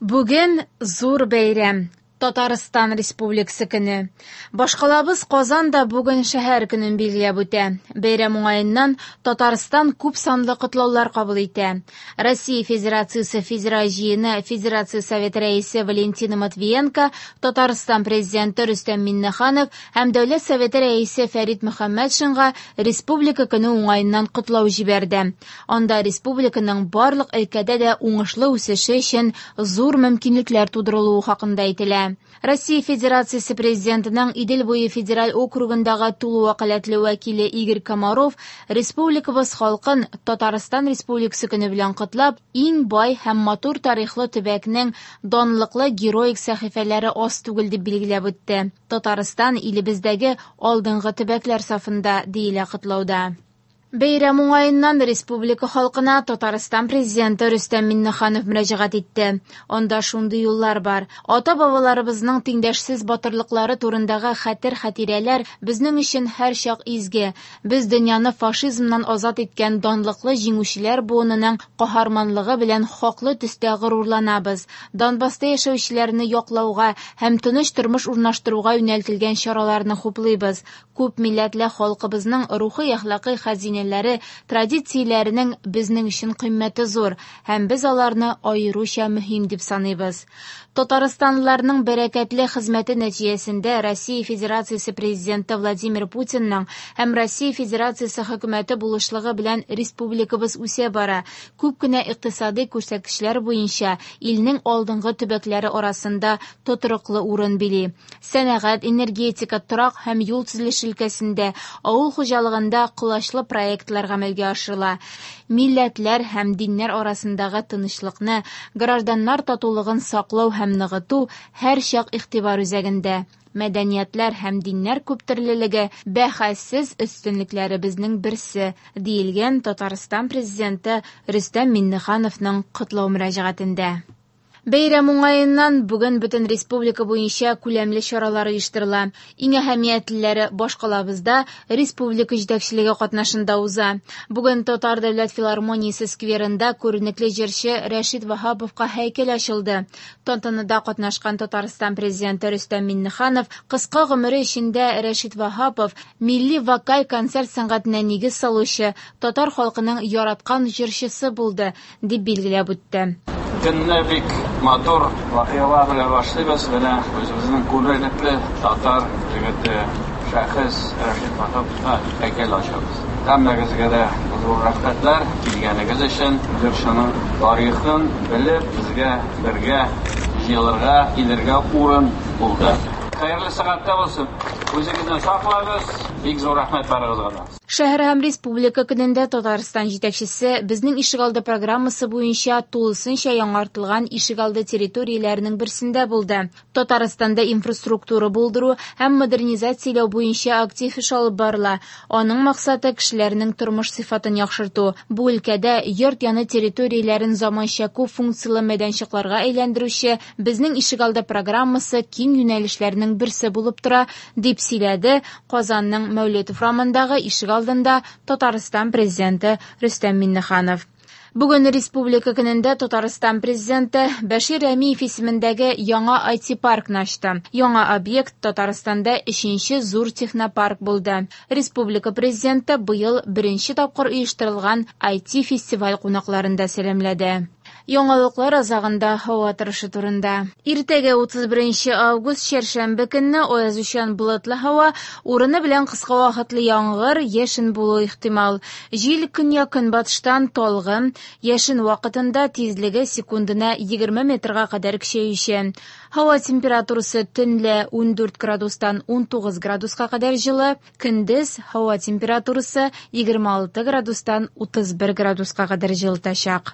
Бүген зур бәйрәм. Татарстан Республикасы көне. Башкалабыз Казанда бүген шәһәр көнен билгеләп үтә. Бәйрәм уңаеннан Татарстан күп санлы котлаулар кабул итә. Россия Федерациясе Федераль җыены Федерация Совет рәисе Валентина Матвиенко, Татарстан президенты Рөстәм Миннеханов һәм Дәүләт Советы рәисе Фәрит Мөхәммәтшинга республика көне уңаеннан котлау җибәрде. Анда республиканың барлык өлкәдә дә уңышлы үсеше өчен зур мөмкинлекләр тудырылуы хакында әйтелә. Россия Федерациясе президентының Идел буе федераль округындагы тулы вәкаләтле вәкиле Игорь Комаров республикабыз халкын Татарстан Республикасы көне белән котлап, иң бай һәм матур тарихлы төбәкнең данлыклы героик сәхифәләре аз түгел дип билгеләп үтте. Татарстан илебездәге алдынгы төбәкләр сафында диелә котлауда. Бәйрәм уңаеннан республика халкына Татарстан президенты Рөстәм Миннеханов мөрәҗәгать итте. Анда шундый юллар бар. Ата-бабаларыбызның тиңдәшсез батырлыклары турындагы хәтер-хатирәләр безнең өчен һәр чак изге. Без дөньяны фашизмнан азат иткән данлыклы җиңүчеләр буынының каһарманлыгы белән хаклы төстә горурланабыз. Донбасста яшәүчеләрне яклауга һәм тыныч тормыш урнаштыруга юнәлтелгән чараларны хуплыйбыз. Күп милләтле халкыбызның рухи-әхлакый хәзинәләре, традицияләренең безнең өчен кыйммәте зур, һәм без аларны аеруча мөһим дип саныйбыз. Татарстанлыларның бәрәкәтле хезмәте нәтиҗәсендә Россия Федерациясе президенты Владимир Путинның һәм Россия Федерациясе хөкүмәте булышлыгы белән республикабыз үсә бара. Күп кенә икътисади күрсәткечләр буенча илнең алдынгы төбәкләре арасында тотрыклы урын били. Сәнәгать, энергетика, торак һәм юл төзелеше өлкәсендә, авыл хуҗалыгында кылачлы проектлар гамәлгә ашырыла. Милләтләр һәм диннәр арасындагы тынычлыкны, гражданнар татулыгын саклау һәм ныгыту һәр чак игътибар үзәгендә. Мәдәниятләр һәм диннәр күптөрлелеге бәхәссез өстенлекләребезнең берсе, диелгән Татарстан президенты Рөстәм Миннехановның котлау мөрәҗәгатендә. Бәйрәм уңаеннан бүген бөтен республика буенча күләмле чаралар оештырыла. Иң әһәмиятлеләре башкалабызда республика җитәкчелеге катнашында уза. Бүген Татар дәүләт филармониясе скверында күренекле җырчы Рәшит Ваһаповка һәйкәл ачылды. Тантанада катнашкан Татарстан президенты Рөстәм Миннеханов кыска гомере эчендә Рәшит Ваһапов милли вокаль концерт сәнгатенә нигез салучы, татар халкының яраткан җырчысы булды, дип билгеләп үтте. Көнне бик матур вакыйгалар белән башлыйбыз. Менә үзебезнең күренекле татар егете шәхес Рәшит Ваһаповка һәйкәл ачабыз. Һәммәгезгә дә зур рәхмәтләр килгәнегез өчен. Җырчының тарихын белеп, безгә бергә җыелырга, килергә урын булды. Хәерле сәгатьтә булсын. Үзегезне саклагыз. Бик зур рәхмәт барыгызга. Шәһәр һәм республика көнендә Татарстан җитәкчесе безнең ишегалды программасы буенча тулысынча яңартылган ишегалды территорияләренең берсендә булды. Татарстанда инфраструктура булдыру һәм модернизацияләү буенча актив эш алып барыла. Аның максаты кешеләрнең тормыш сыйфатын яхшырту. Бу өлкәдә йорт яны территорияләрен заманча күп функцияле мәйданчыкларга әйләндерүче безнең ишегалды программасы киң юнәлешләрнең берсе булып тора, дип сөйләде Казанның Мәүлетов романдагы ишегалдында Татарстан президенты Рөстәм Миннеханов. Бүген республика көнендә Татарстан президенты Бәшир Әмиев исемендәге яңа IT-паркны ачты. Яңа объект Татарстанда 3нче зур технопарк булды. Республика президенты быел 1нче тапкыр оештырылган IT-фестиваль кунакларында сәламләде. Яңалыклар азагында һава торышы турында. Иртәгә 31 август чәршәмбе көнне аязучан болытлы һава, урыны белән кыска вакытлы яңгыр, яшен булу ихтимал. Җил көньяк-көнбатыштан талгын, яшен вакытында тизлеге секундына 20 метрга кадәр көчәюче. Һава температурасы төнлә 14 градустан 19 градуска кадәр җылы, көндез һава температурасы 26 градустан 31 градуска кадәр җылытачак.